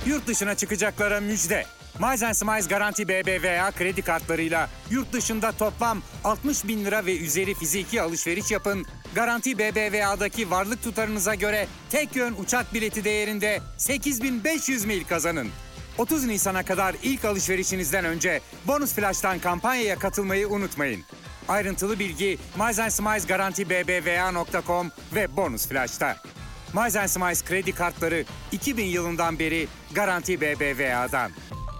Yurt dışına çıkacaklara müjde. Miles & Smiles Garanti BBVA kredi kartlarıyla yurt dışında toplam 60 bin lira ve üzeri fiziki alışveriş yapın. Garanti BBVA'daki varlık tutarınıza göre tek yön uçak bileti değerinde 8.500 mil kazanın. 30 Nisan'a kadar ilk alışverişinizden önce Bonus Flash'tan kampanyaya katılmayı unutmayın. Ayrıntılı bilgi Miles & Smiles Garanti BBVA.com ve Bonus Flash'ta. Miles & Smiles kredi kartları 2000 yılından beri Garanti BBVA'dan.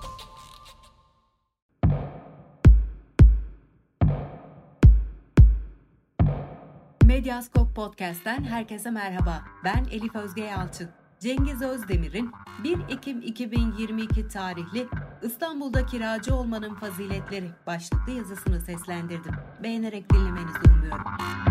Medyaskop Podcast'ten herkese merhaba. Ben Elif Özge Yalçın. Cengiz Özdemir'in 1 Ekim 2022 tarihli İstanbul'da kiracı olmanın faziletleri başlıklı yazısını seslendirdim. Beğenerek dinlemenizi umuyorum.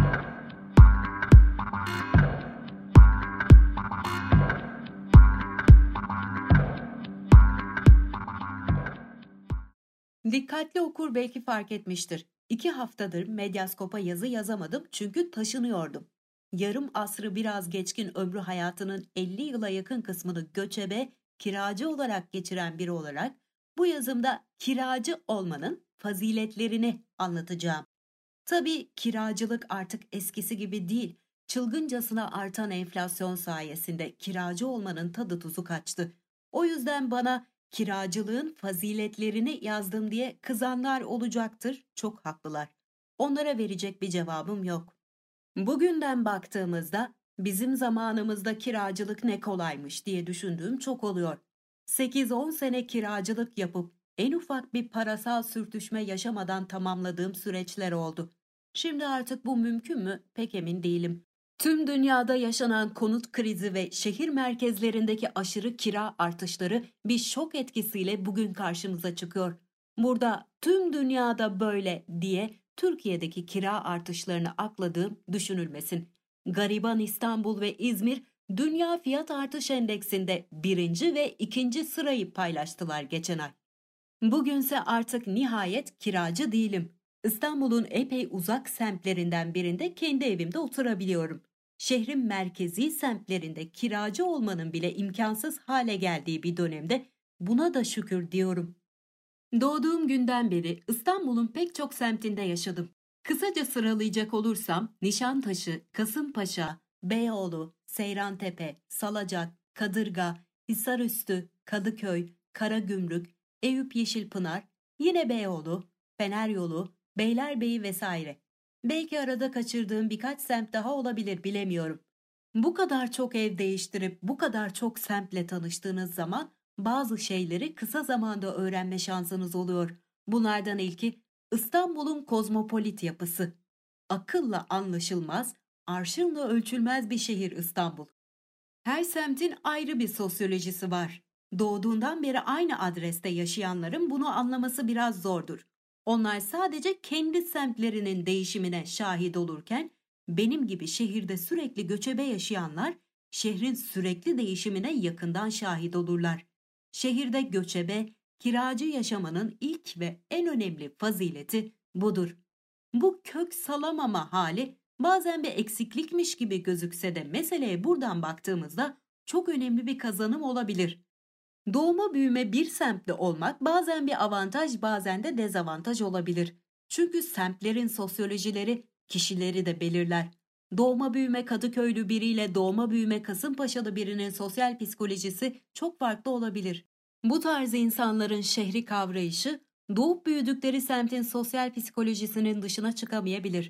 Dikkatli okur belki fark etmiştir. 2 haftadır Medyaskop'a yazı yazamadım çünkü taşınıyordum. Yarım asrı biraz geçkin ömrü hayatının 50 yıla yakın kısmını göçebe, kiracı olarak geçiren biri olarak bu yazımda kiracı olmanın faziletlerini anlatacağım. Tabii kiracılık artık eskisi gibi değil. Çılgıncasına artan enflasyon sayesinde kiracı olmanın tadı tuzu kaçtı. O yüzden bana kiracılığın faziletlerini yazdım diye kızanlar olacaktır. Çok haklılar. Onlara verecek bir cevabım yok. Bugünden baktığımızda bizim zamanımızda kiracılık ne kolaymış diye düşündüğüm çok oluyor. 8-10 sene kiracılık yapıp en ufak bir parasal sürtüşme yaşamadan tamamladığım süreçler oldu. Şimdi artık bu mümkün mü? Pek emin değilim. Tüm dünyada yaşanan konut krizi ve şehir merkezlerindeki aşırı kira artışları bir şok etkisiyle bugün karşımıza çıkıyor. Burada tüm dünyada böyle diye Türkiye'deki kira artışlarını akladığım düşünülmesin. Gariban İstanbul ve İzmir Dünya Fiyat Artış Endeksinde 1. ve 2. sırayı paylaştılar geçen ay. Bugünse artık nihayet kiracı değilim. İstanbul'un epey uzak semtlerinden birinde kendi evimde oturabiliyorum. Şehrin merkezi semtlerinde kiracı olmanın bile imkansız hale geldiği bir dönemde buna da şükür diyorum. Doğduğum günden beri İstanbul'un pek çok semtinde yaşadım. Kısaca sıralayacak olursam Nişantaşı, Kasımpaşa, Beyoğlu, Seyrantepe, Salacak, Kadırga, Hisarüstü, Kadıköy, Karagümrük, Eyüp Yeşilpınar, yine Beyoğlu, Feneryolu, Beylerbeyi vesaire. Belki arada kaçırdığım birkaç semt daha olabilir, bilemiyorum. Bu kadar çok ev değiştirip bu kadar çok semtle tanıştığınız zaman bazı şeyleri kısa zamanda öğrenme şansınız oluyor. Bunlardan ilki İstanbul'un kozmopolit yapısı. Akılla anlaşılmaz, arşınla ölçülmez bir şehir İstanbul. Her semtin ayrı bir sosyolojisi var. Doğduğundan beri aynı adreste yaşayanların bunu anlaması biraz zordur. Onlar sadece kendi semtlerinin değişimine şahit olurken, benim gibi şehirde sürekli göçebe yaşayanlar, şehrin sürekli değişimine yakından şahit olurlar. Şehirde göçebe, kiracı yaşamanın ilk ve en önemli fazileti budur. Bu kök salamama hali bazen bir eksiklikmiş gibi gözükse de meseleye buradan baktığımızda çok önemli bir kazanım olabilir. Doğma büyüme bir semtte olmak bazen bir avantaj, bazen de dezavantaj olabilir. Çünkü semtlerin sosyolojileri kişileri de belirler. Doğma büyüme Kadıköylü biriyle doğma büyüme Kasımpaşalı birinin sosyal psikolojisi çok farklı olabilir. Bu tarz insanların şehri kavrayışı doğup büyüdükleri semtin sosyal psikolojisinin dışına çıkamayabilir.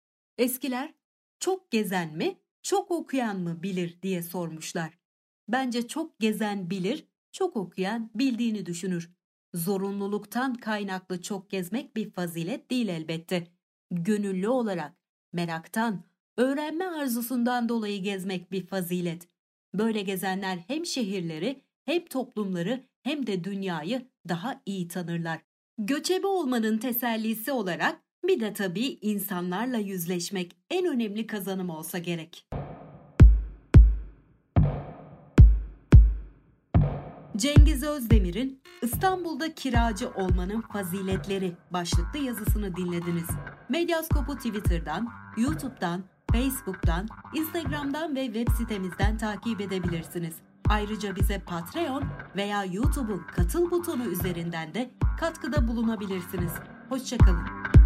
Eskiler çok gezen mi, çok okuyan mı bilir diye sormuşlar. Bence çok gezen bilir, çok okuyan bildiğini düşünür. Zorunluluktan kaynaklı çok gezmek bir fazilet değil elbette. Gönüllü olarak, meraktan, öğrenme arzusundan dolayı gezmek bir fazilet. Böyle gezenler hem şehirleri, hem toplumları, hem de dünyayı daha iyi tanırlar. Göçebe olmanın tesellisi olarak bir de tabii insanlarla yüzleşmek en önemli kazanım olsa gerek. Cengiz Özdemir'in İstanbul'da kiracı olmanın faziletleri başlıklı yazısını dinlediniz. Medyaskop'u Twitter'dan, YouTube'dan, Facebook'tan, Instagram'dan ve web sitemizden takip edebilirsiniz. Ayrıca bize Patreon veya YouTube'un katıl butonu üzerinden de katkıda bulunabilirsiniz. Hoşçakalın.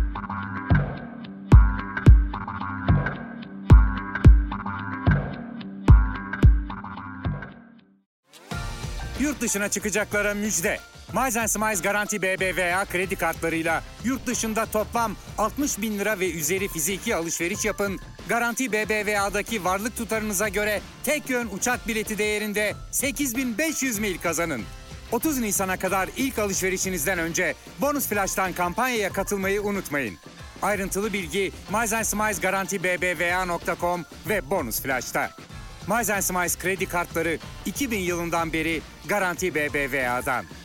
Yurt dışına çıkacaklara müjde. Miles Smiles Garanti BBVA kredi kartlarıyla yurt dışında toplam 60 bin lira ve üzeri fiziki alışveriş yapın. Garanti BBVA'daki varlık tutarınıza göre tek yön uçak bileti değerinde 8.500 mil kazanın. 30 Nisan'a kadar ilk alışverişinizden önce Bonus Flash'tan kampanyaya katılmayı unutmayın. Ayrıntılı bilgi Miles Smiles Garanti BBVA.com ve Bonus Flash'ta. Miles Smiles kredi kartları 2000 yılından beri Garanti BBVA'dan.